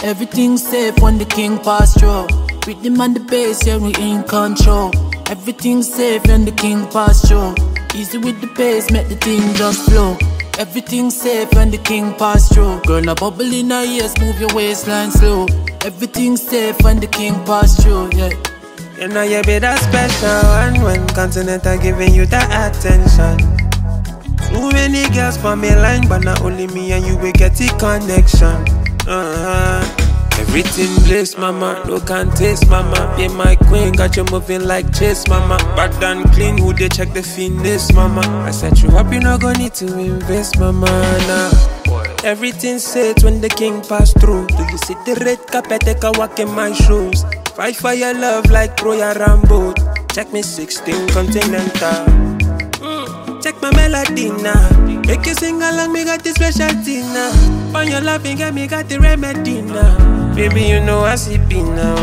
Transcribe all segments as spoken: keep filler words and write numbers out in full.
Everything's safe when the king pass through. Rhythm and the bass, yeah, we in control. Everything's safe when the king pass through. Easy with the pace, make the thing just flow. Everything's safe when the king pass through. Girl, now bubble in her ears, move your waistline slow. Everything's safe when the king pass through, yeah. You know you be that special one when Continental giving you that attention. Too many girls for me line, but not only me and you will get the connection. Uh-huh. Everything bliss, mama, no can taste, mama. Be my queen, got you moving like chase, mama. Bad and clean, who they check the finesse, mama. I set you up, you not gonna need to invest, mama, nah. Everything safe when the king pass through. Do you see the red carpet, take a walk in my shoes? Fight for your love like Royal Rambo. Check me sixteen Continental. Mm. Check my melody now. Make you sing along, me got the specialty now. On your laughing, get me got the remedy now. Baby, you know I see be now.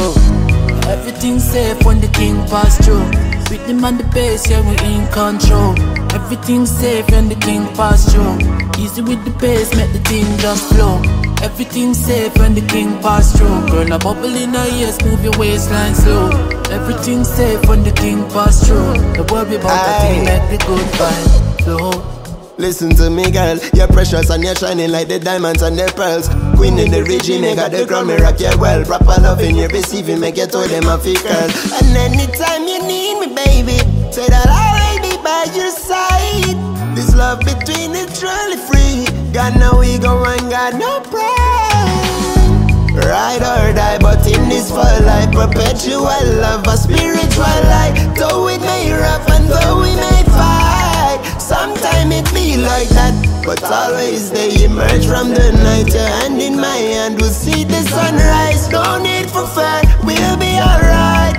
Oh. Everything's safe when the king pass through. Rhythm and the bass, yeah, we in control. Everything's safe when the king pass through. Easy with the pace, make the thing just flow. Everything's safe when the king pass through. Girl, now bubble in her ears, move your waistline slow. Everything's safe when the king pass through. Don't worry about that thing, make the good vibe flow. Listen to me, girl, you're precious and you're shining like the diamonds and the pearls. Queen in the region, you got the crown, me rock you well. Proper loving you're receiving, make you told them a fake girl. And anytime you need me, baby, say that I'll be by your side. This love between is truly free. God know we go and God no pride. Ride or die, but in this fall life, perpetual love, a spiritual light. Though it may rough and though we may fight, sometime it be like that, but always they emerge from the night. Your hand in my hand, we'll see the sunrise. No need for fear, we'll be alright.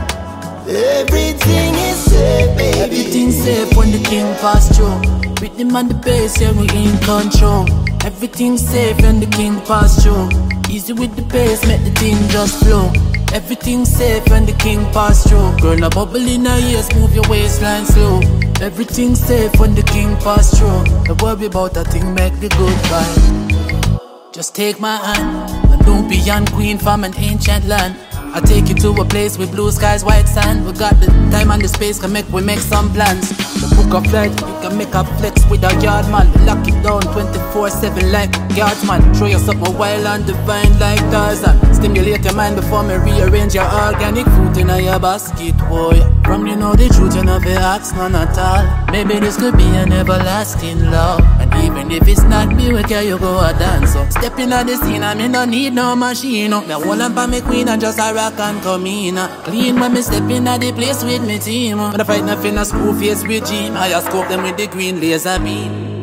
Everything is safe, baby. Everything's safe when the king pass through. Rhythm and the bass, yeah, we in control. Everything's safe when the king pass through. Easy with the pace, make the thing just flow. Everything's safe when the king pass through. Girl, now bubble in her ears, move your waistline slow. Everything's safe when the king pass through. Don't worry about that thing, make the good vibe. Just take my hand, and don't be young queen from an ancient land. I'll take you to a place with blue skies, white sand. We got the time and the space, can make we make some plans. The book of flight, we can make a flex with a yard man. We lock it down twenty-four seven like guardsman. Throw you something wild and divine like Tarzan. Stimulate your mind before me rearrange your organic fruit in your basket, boy. From you know the truth, you never ask none at all. Maybe this could be an everlasting love. And even if it's not me, we can you go a dance up. Step in the scene, I me no need no machine up. Me hold on for me queen and just a rock and come in. Clean when me step in the place with me team. When I fight nothing, a screw face with Jim. I scope them with the green laser beam.